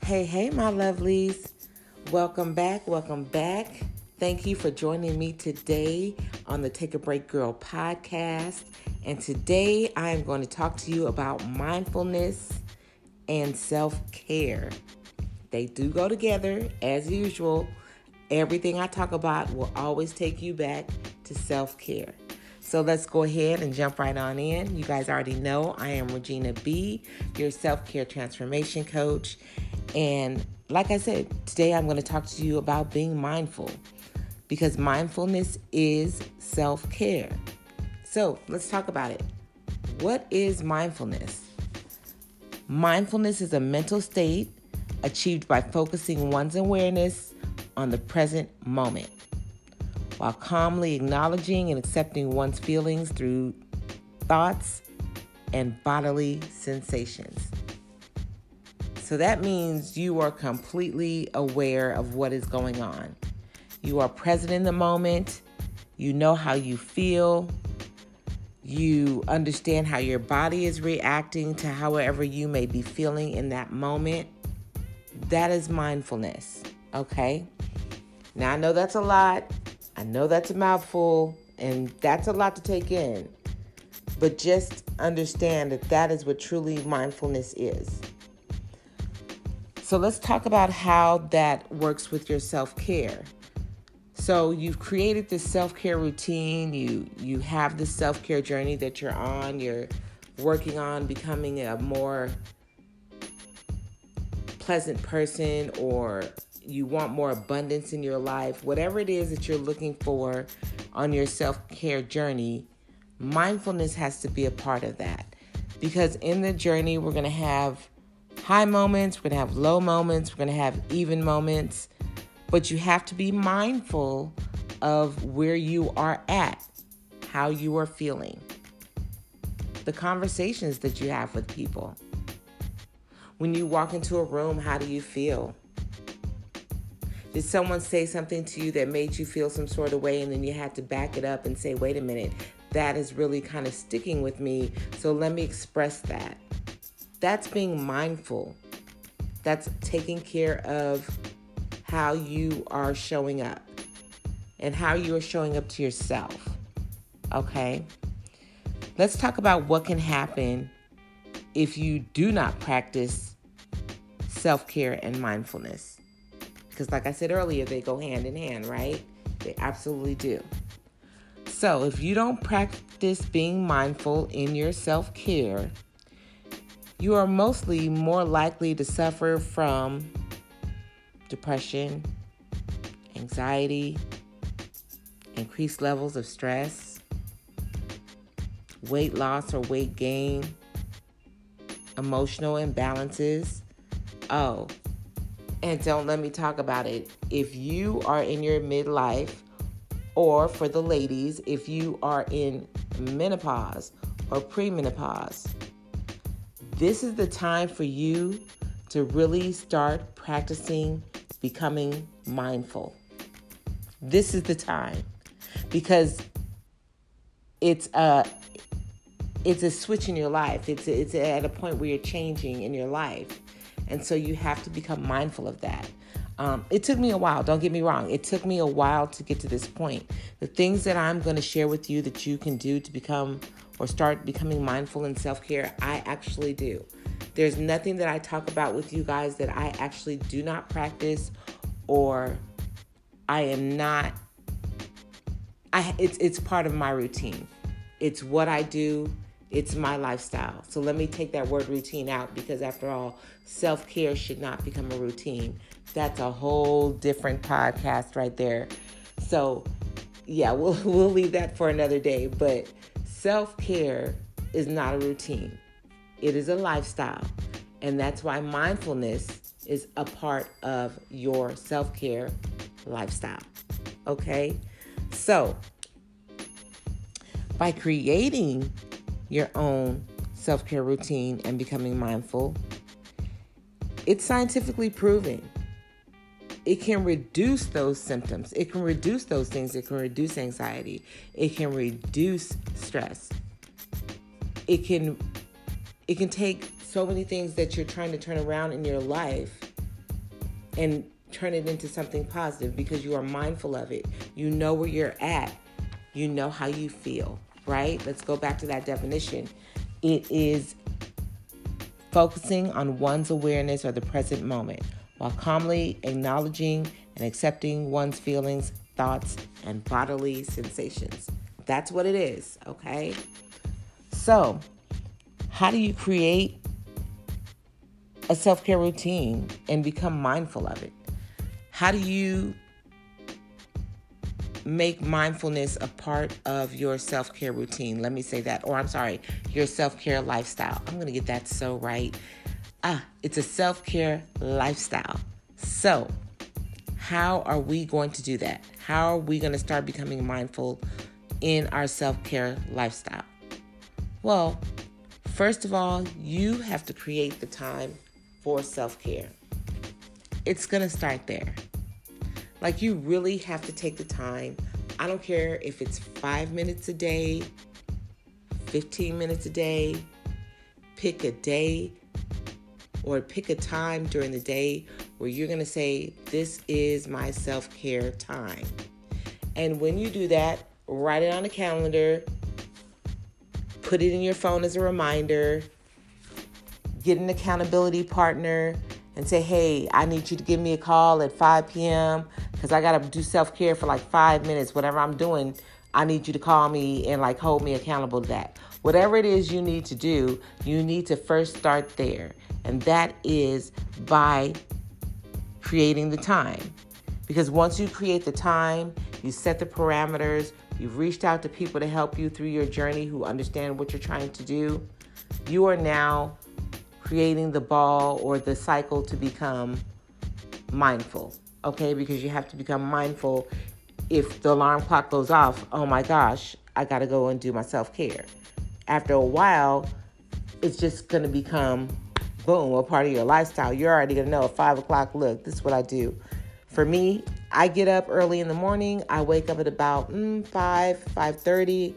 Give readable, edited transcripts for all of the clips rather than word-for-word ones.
Hey, my lovelies. Welcome back. Thank you for joining me today on the Take a Break Girl podcast. And today I am going to talk to you about mindfulness and self-care. They do go together as usual. Everything I talk about will always take you back to self-care. So let's go ahead and jump right on in. You guys already know I am Regina B., your self-care transformation coach. And like I said, today I'm going to talk to you about being mindful because mindfulness is self-care. So let's talk about it. What is mindfulness? Mindfulness is a mental state achieved by focusing one's awareness on the present moment, while calmly acknowledging and accepting one's feelings through thoughts and bodily sensations. So that means you are completely aware of what is going on. You are present in the moment. You know how you feel. You understand how your body is reacting to however you may be feeling in that moment. That is mindfulness, okay? Now, I know that's a lot. I know that's a mouthful, and that's a lot to take in. But just understand that that is what truly mindfulness is. So let's talk about how that works with your self-care. So you've created this self-care routine. You have this self-care journey that you're on. You're working on becoming a more pleasant person, or you want more abundance in your life. Whatever it is that you're looking for on your self-care journey, mindfulness has to be a part of that. Because in the journey, we're going to have high moments, we're going to have low moments, we're going to have even moments, but you have to be mindful of where you are at, how you are feeling, the conversations that you have with people. When you walk into a room, how do you feel? Did someone say something to you that made you feel some sort of way, and then you had to back it up and say, wait a minute, that is really kind of sticking with me, so let me express that. That's being mindful. That's taking care of how you are showing up and how you are showing up to yourself. Okay? Let's talk about what can happen if you do not practice self-care and mindfulness. Because like I said earlier, they go hand in hand, right? They absolutely do. So if you don't practice being mindful in your self-care, you are mostly more likely to suffer from depression, anxiety, increased levels of stress, weight loss or weight gain, emotional imbalances. Oh, and don't let me talk about it. If you are in your midlife, or for the ladies, if you are in menopause or premenopause, this is the time for you to really start practicing becoming mindful. This is the time, because it's a switch in your life. It's at a point where you're changing in your life. And so you have to become mindful of that. It took me a while. Don't get me wrong. It took me a while to get to this point. The things that I'm going to share with you that you can do to become or start becoming mindful in self-care, I actually do. There's nothing that I talk about with you guys that I actually do not practice, or I am not. It's part of my routine. It's what I do. It's my lifestyle. So let me take that word routine out, because after all, self-care should not become a routine. That's a whole different podcast right there. So yeah, we'll leave that for another day. But self-care is not a routine. It is a lifestyle. And that's why mindfulness is a part of your self-care lifestyle. Okay? So by creating your own self-care routine and becoming mindful, it's scientifically proven. It can reduce those symptoms. It can reduce those things. It can reduce anxiety. It can reduce stress. It can take so many things that you're trying to turn around in your life and turn it into something positive because you are mindful of it. You know where you're at. You know how you feel, right? Let's go back to that definition. It is focusing on one's awareness or the present moment while calmly acknowledging and accepting one's feelings, thoughts, and bodily sensations. That's what it is, okay? So, how do you create a self-care routine and become mindful of it? How do you make mindfulness a part of your self-care routine? Let me say that. Your self-care lifestyle. I'm going to get that so right. It's a self-care lifestyle. So, how are we going to do that? How are we going to start becoming mindful in our self-care lifestyle? Well, first of all, you have to create the time for self-care. It's going to start there. Like, you really have to take the time. I don't care if it's 5 minutes a day, 15 minutes a day. Pick a day or pick a time during the day where you're going to say, this is my self-care time. And when you do that, write it on a calendar, put it in your phone as a reminder, get an accountability partner, and say, hey, I need you to give me a call at 5 p.m. because I got to do self-care for like 5 minutes. Whatever I'm doing, I need you to call me and like hold me accountable to that. Whatever it is you need to do, you need to first start there. And that is by creating the time. Because once you create the time, you set the parameters, you've reached out to people to help you through your journey who understand what you're trying to do, you are now creating the ball or the cycle to become mindful, okay? Because you have to become mindful if the alarm clock goes off. Oh my gosh, I got to go and do my self-care. After a while, it's just going to become, boom, a part of your lifestyle. You're already going to know at 5 o'clock, look, this is what I do. For me, I get up early in the morning. I wake up at about 5:30,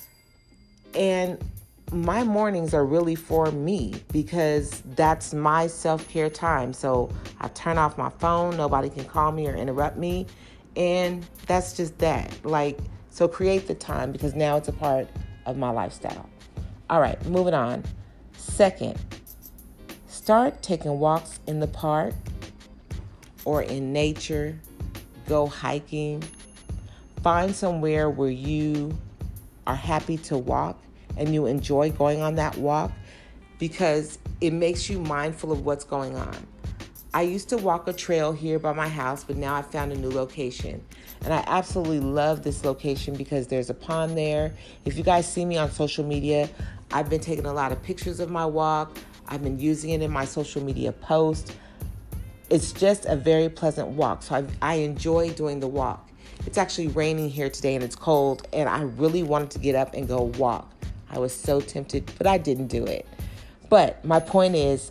and my mornings are really for me because that's my self-care time. So I turn off my phone. Nobody can call me or interrupt me. And that's just that. So create the time because now it's a part of my lifestyle. All right, moving on. Second, start taking walks in the park or in nature. Go hiking. Find somewhere where you are happy to walk and you enjoy going on that walk because it makes you mindful of what's going on. I used to walk a trail here by my house, but now I found a new location. And I absolutely love this location because there's a pond there. If you guys see me on social media, I've been taking a lot of pictures of my walk. I've been using it in my social media posts. It's just a very pleasant walk. So I enjoy doing the walk. It's actually raining here today and it's cold, and I really wanted to get up and go walk. I was so tempted, but I didn't do it. But my point is,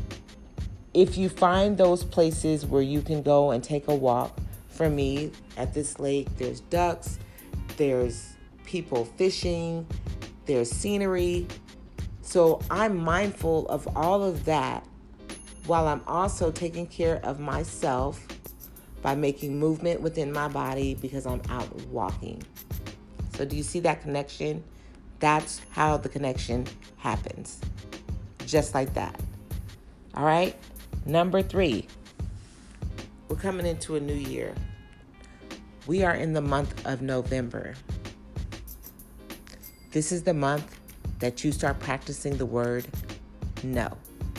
if you find those places where you can go and take a walk, for me, at this lake, there's ducks, there's people fishing, there's scenery. So I'm mindful of all of that while I'm also taking care of myself by making movement within my body because I'm out walking. So do you see that connection? That's how the connection happens. Just like that. All right? Number 3. We're coming into a new year. We are in the month of November. This is the month that you start practicing the word no.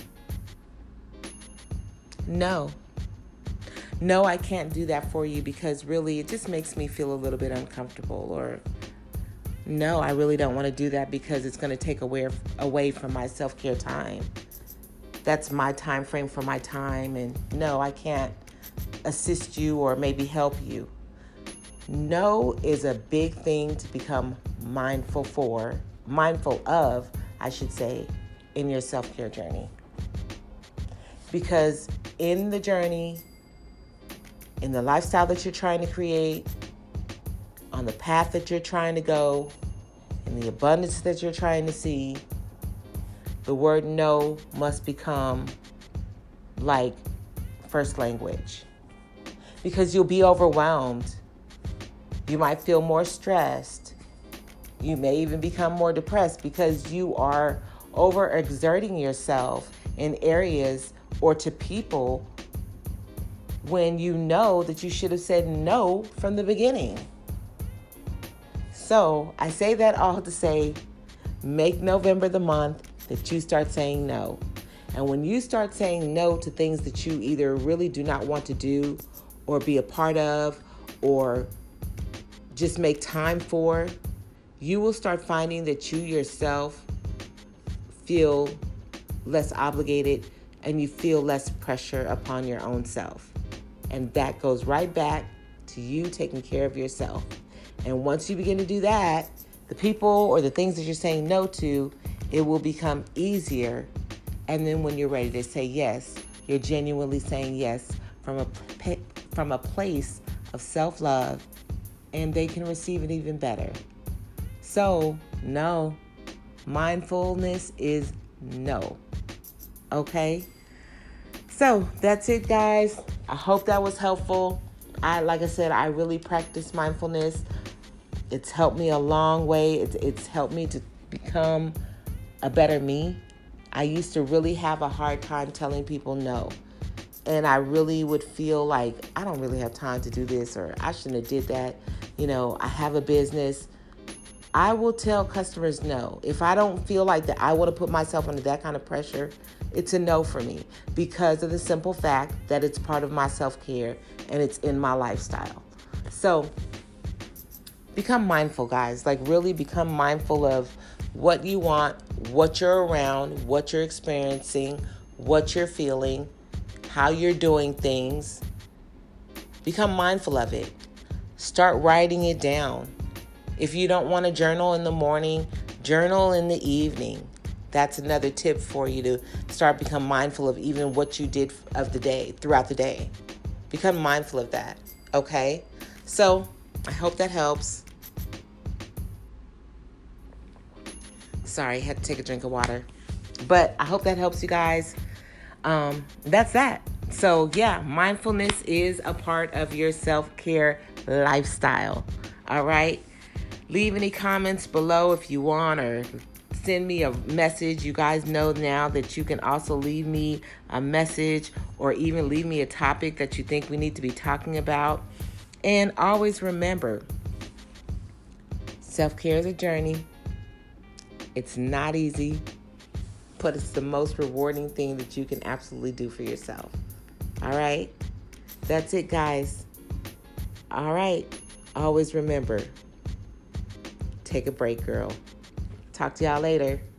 No. No, I can't do that for you because really it just makes me feel a little bit uncomfortable. Or no, I really don't want to do that because it's going to take away from my self-care time. That's my time frame for my time. And no, I can't assist you or maybe help you. No is a big thing to become mindful of, I should say, in your self-care journey. Because in the journey, in the lifestyle that you're trying to create, on the path that you're trying to go, in the abundance that you're trying to see, the word no must become like first language, because you'll be overwhelmed. You might feel more stressed. You may even become more depressed because you are overexerting yourself in areas or to people when you know that you should have said no from the beginning. So I say that all to say, make November the month that you start saying no. And when you start saying no to things that you either really do not want to do or be a part of or just make time for, you will start finding that you yourself feel less obligated and you feel less pressure upon your own self. And that goes right back to you taking care of yourself. And once you begin to do that, the people or the things that you're saying no to, it will become easier. And then when you're ready to say yes, you're genuinely saying yes from a place of self-love, and they can receive it even better. So, no. Mindfulness is no. Okay? So, that's it, guys. I hope that was helpful. Like I said, I really practice mindfulness. It's helped me a long way. It's helped me to become a better me. I used to really have a hard time telling people no. And I really would feel like, I don't really have time to do this, or I shouldn't have did that. I have a business. I will tell customers no. If I don't feel like that I want to put myself under that kind of pressure, it's a no for me, because of the simple fact that it's part of my self-care and it's in my lifestyle. So become mindful, guys. Like, really become mindful of what you want, what you're around, what you're experiencing, what you're feeling, how you're doing things. Become mindful of it. Start writing it down. If you don't want to journal in the morning, journal in the evening. That's another tip for you to start become mindful of even what you did of the day, throughout the day. Become mindful of that, okay? So I hope that helps. Sorry, I had to take a drink of water. But I hope that helps you guys. That's that. So yeah, mindfulness is a part of your self-care lifestyle. All right? Leave any comments below if you want, or send me a message. You guys know now that you can also leave me a message or even leave me a topic that you think we need to be talking about. And always remember, self-care is a journey. It's not easy, but it's the most rewarding thing that you can absolutely do for yourself. All right? That's it, guys. All right. Always remember, take a break, girl. Talk to y'all later.